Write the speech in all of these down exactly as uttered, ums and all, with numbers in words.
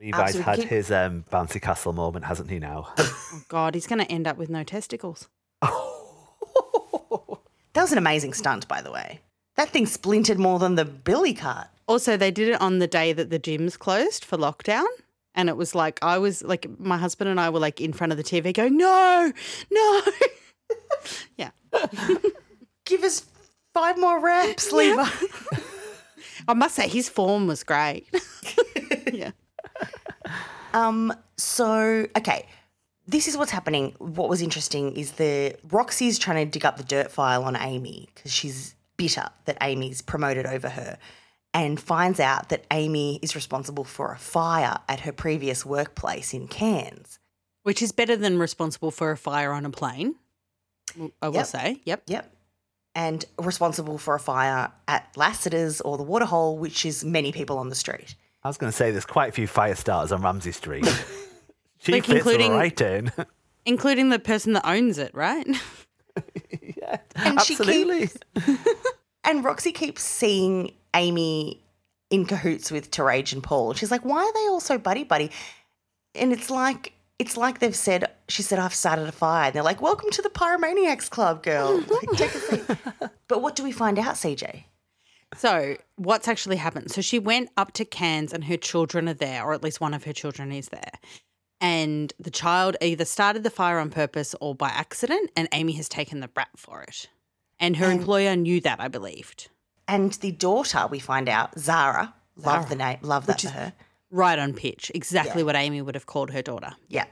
Levi's Absolutely. had Keep- his um, bouncy castle moment, hasn't he now? Oh, God, he's going to end up with no testicles. That was an amazing stunt, by the way. That thing splintered more than the billy cart. Also, they did it on the day that the gyms closed for lockdown. And it was like, I was like, my husband and I were like in front of the T V going, no, no. Yeah. Give us five more reps, Levi. I must say his form was great. Yeah. Um. So, okay, this is what's happening. What was interesting is the Roxy's trying to dig up the dirt file on Amy because she's bitter that Amy's promoted over her, and finds out that Amy is responsible for a fire at her previous workplace in Cairns. Which is better than responsible for a fire on a plane, I will Yep. say. Yep. Yep. And responsible for a fire at Lassiter's or the Waterhole, which is many people on the street. I was going to say there's quite a few fire starters on Ramsey Street. She Like fits including- right in. Including the person that owns it, right? Yeah, And she absolutely. And Roxy keeps seeing Amy in cahoots with Terage and Paul. She's like, why are they all so buddy-buddy? And it's like it's like they've said, she said, I've started a fire. And they're like, welcome to the Pyromaniacs Club, girl. Like, take a seat. But what do we find out, C J? So what's actually happened? So she went up to Cairns and her children are there, or at least one of her children is there. And the child either started the fire on purpose or by accident, and Amy has taken the brat for it. And her And- employer knew that, I believed. And the daughter, we find out, Zara, love the name, love that Which for is- her. Right on pitch. Exactly Yeah. what Amy would have called her daughter. Yeah.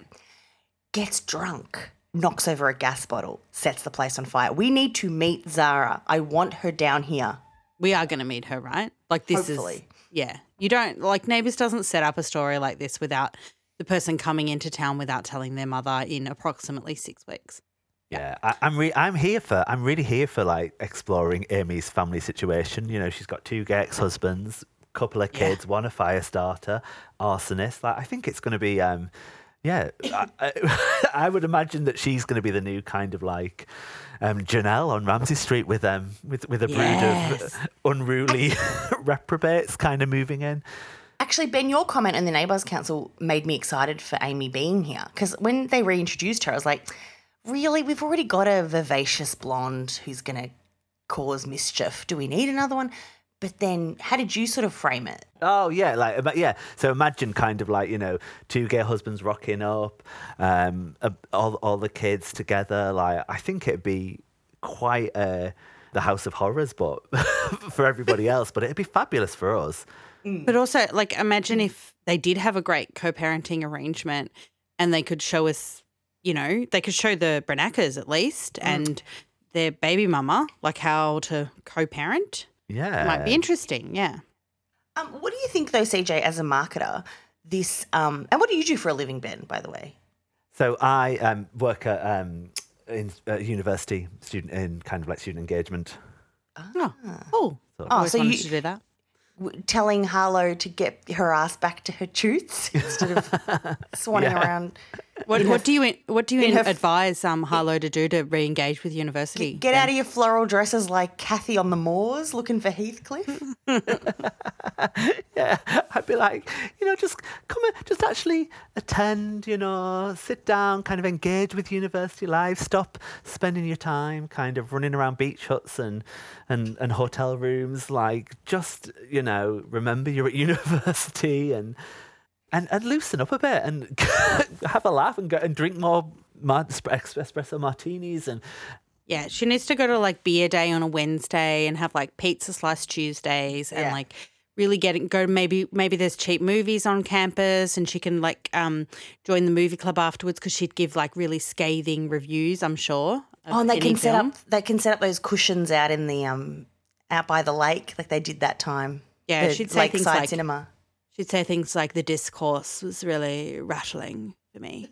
Gets drunk, knocks over a gas bottle, sets the place on fire. We need to meet Zara. I want her down here. We are going to meet her, right? Like this is, Hopefully. yeah. You don't, like Neighbours doesn't set up a story like this without the person coming into town without telling their mother in approximately six weeks. Yeah, I, I'm re- I'm here for I'm really here for like exploring Amy's family situation. You know, she's got two gay ex-husbands, couple of kids, one a fire starter, arsonist. Like, I think it's going to be, um, yeah. I, I, I would imagine that she's going to be the new kind of like um, Janelle on Ramsey Street with um with with a brood Yes. of unruly reprobates kind of moving in. Actually, Ben, your comment in the Neighbours Council made me excited for Amy being here because when they reintroduced her, I was like, really? We've already got a vivacious blonde who's going to cause mischief. Do we need another one? But then how did you sort of frame it? Oh yeah, like but yeah. So imagine kind of like, you know, two gay husbands rocking up, um, uh, all all the kids together. Like, I think it'd be quite uh, the House of Horrors, but for everybody else. But it'd be fabulous for us. But also, like, imagine if they did have a great co-parenting arrangement and they could show us, you know, they could show the Bernackers at least and their baby mama, like how to co-parent. Yeah, Might be interesting, yeah. Um, what do you think, though, C J, as a marketer, this um, – and what do you do for a living, Ben, by the way? So I um, work at um, in uh, university student in kind of like student engagement. Oh, cool. So- I always so wanted you- to do that. W- telling Harlow to get her ass back to her toots instead of swanning Yeah. around. What, in her what do you what do you in her- advise um, Harlow to do to re-engage with university? Get out of your floral dresses like Kathy on the moors looking for Heathcliff. Yeah, I'd be like, you know, just come and just actually attend, you know, sit down, kind of engage with university life, stop spending your time kind of running around beach huts and, and, and hotel rooms. Like, just, you know, remember you're at university and and, and loosen up a bit and have a laugh and go and drink more mar- espresso martinis and Yeah, she needs to go to like beer day on a Wednesday and have like pizza slice Tuesdays and Yeah. like really getting go maybe maybe there's cheap movies on campus and she can like um join the movie club afterwards because she'd give like really scathing reviews, I'm sure. of Oh, and they any can set film. up they can set up those cushions out in the um out by the lake like they did that time. Yeah, the she'd say things lakeside like cinema. she'd say things like the discourse was really rattling for me.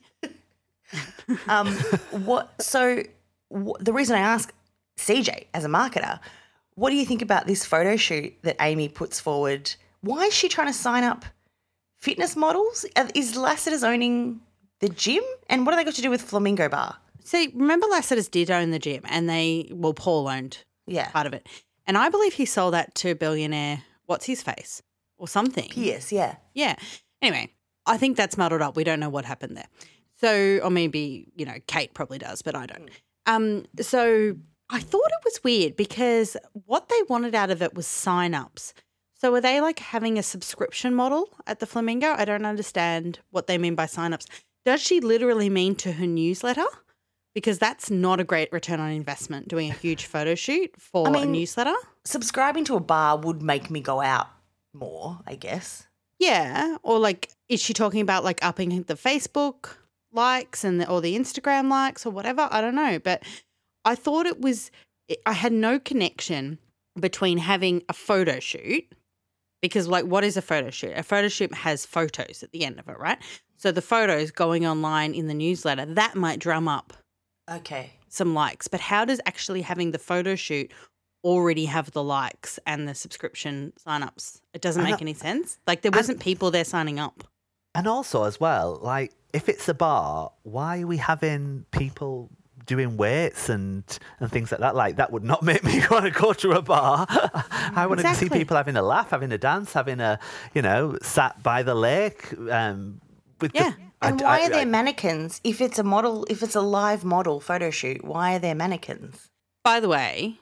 Um, what? So wh- the reason I ask C J as a marketer, what do you think about this photo shoot that Amy puts forward? Why is she trying to sign up fitness models? Uh, Is Lassiter's owning the gym? And what do they got to do with Flamingo Bar? See, remember Lassiter's did own the gym and they well Paul owned Yeah, part of it. And I believe he sold that to billionaire what's his face or something. Pierce. Yeah, Yeah. Anyway, I think that's muddled up. We don't know what happened there. So, or maybe, you know, Kate probably does, but I don't. Um, so I thought it was weird because what they wanted out of it was sign-ups. So are they like having a subscription model at the Flamingo? I don't understand what they mean by sign-ups. Does she literally mean to her newsletter? Because that's not a great return on investment, doing a huge photo shoot for I mean, a newsletter. Subscribing to a bar would make me go out more, I guess. Yeah. Or like, is she talking about like upping the Facebook likes and the, or the Instagram likes or whatever? I don't know. But I thought it was, I had no connection between having a photo shoot, because like, what is a photo shoot? A photo shoot has photos at the end of it, right? So the photos going online in the newsletter, that might drum up Okay. some likes. But how does actually having the photo shoot already have the likes and the subscription signups? It doesn't I make know- any sense. Like there wasn't people there signing up. And also as well, like if it's a bar, why are we having people doing weights and and things like that? Like that would not make me want to go to a bar. I want to see Exactly. people having a laugh, having a dance, having a, you know, sat by the lake. Um, with Yeah. the, I- And why I- are there I- mannequins? If it's a model, if it's a live model photo shoot, why are there mannequins? By the way,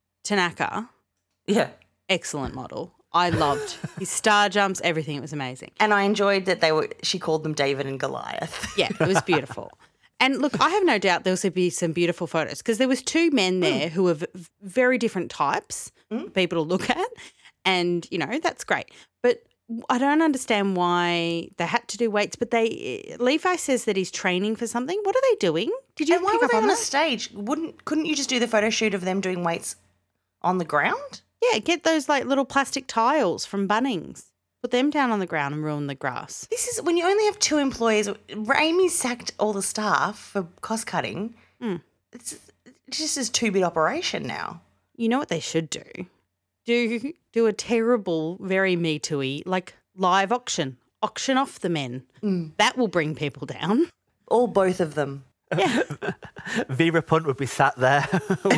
Tanaka, Yeah. excellent model. I loved his star jumps, everything. It was amazing. And I enjoyed that they were. She called them David and Goliath. Yeah, it was beautiful. And look, I have no doubt there will be some beautiful photos because there was two men there who were v- very different types of people to look at, and you know that's great. But I don't understand why they had to do weights. But they Levi says that he's training for something. What are they doing? Did you And why pick were up they on on the that? stage? Wouldn't couldn't you just do the photo shoot of them doing weights on the ground? Yeah, get those like little plastic tiles from Bunnings. Put them down on the ground and ruin the grass. This is when you only have two employees. Amy sacked all the staff for cost cutting. Mm. It's, it's just a two bit operation now. You know what they should do? Do do a terrible, very Me Too-y, like live auction. Auction off the men. That will bring people down. Or both of them. Yeah. Vera Punt would be sat there.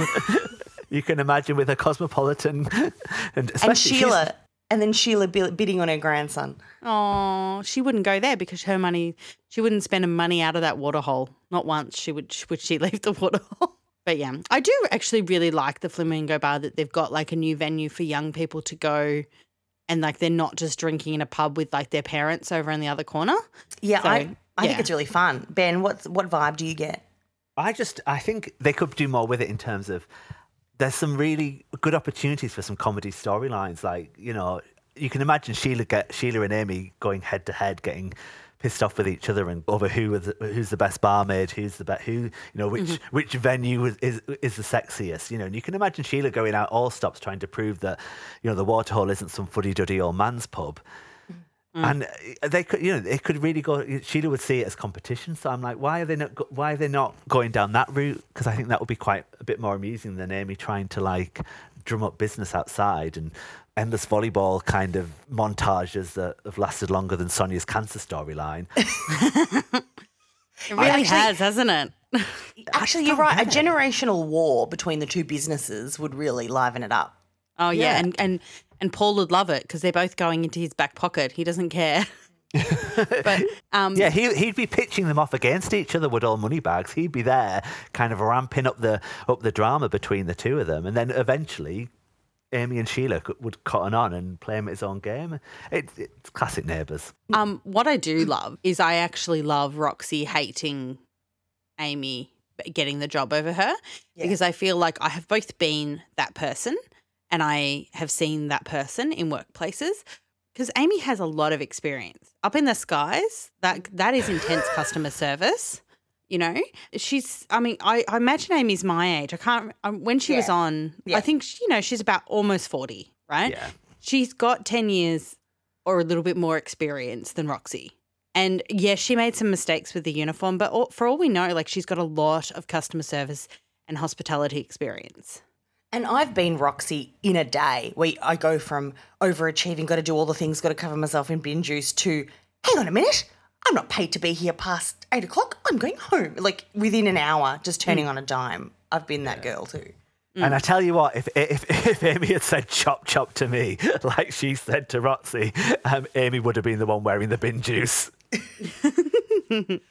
You can imagine with a cosmopolitan and, And especially she's- Sheila. And then Sheila bi- bidding on her grandson. Oh, she wouldn't go there because her money, she wouldn't spend her money out of that water hole. Not once she would would she leave the water hole. But yeah, I do actually really like the Flamingo Bar that they've got like a new venue for young people to go, and like they're not just drinking in a pub with like their parents over in the other corner. Yeah, So, I, I yeah. think it's really fun. Ben, what what vibe do you get? I just, I think they could do more with it in terms of there's some really good opportunities for some comedy storylines. Like, you know, you can imagine Sheila get Sheila and Amy going head to head, getting pissed off with each other and over who was who's the best barmaid, who's the best, who you know which Mm-hmm. which venue is, is is the sexiest. You know, and you can imagine Sheila going out all stops trying to prove that you know the Waterhole isn't some fuddy duddy old man's pub. Mm. And uh, they could, you know, it could really go. Sheila would see it as competition. So I'm like, why are they not? go- Why are they not going down that route? Because I think that would be quite a bit more amusing than Amy trying to like drum up business outside and endless volleyball kind of montages that have lasted longer than Sonia's cancer storyline. It really actually- has, hasn't it? Actually, you're right. A generational war between the two businesses would really liven it up. Oh yeah, Yeah. and and and Paul would love it because they're both going into his back pocket. He doesn't care. But um, Yeah, he he'd be pitching them off against each other with all money bags. He'd be there, kind of ramping up the up the drama between the two of them, and then eventually, Amy and Sheila could, would cotton on and play him his own game. It, it's classic neighbours. Um, what I do love is I actually love Roxy hating Amy getting the job over her Yeah. because I feel like I have both been that person and I have seen that person in workplaces because Amy has a lot of experience. Up in the skies, that that is intense customer service. You know, she's, I mean, I, I imagine Amy's my age. I can't, um, when she was Yeah. on, Yeah. I think, she, you know, she's about almost forty, right? Yeah. She's got ten years or a little bit more experience than Roxy. And yes, she made some mistakes with the uniform, but all, for all we know, like she's got a lot of customer service and hospitality experience. And I've been Roxy in a day where I go from overachieving, got to do all the things, got to cover myself in bin juice to, hang on a minute, I'm not paid to be here past eight o'clock. I'm going home. Like within an hour, just turning on a dime. I've been that girl too. And I tell you what, if, if if Amy had said chop chop to me, like she said to Roxy, um, Amy would have been the one wearing the bin juice.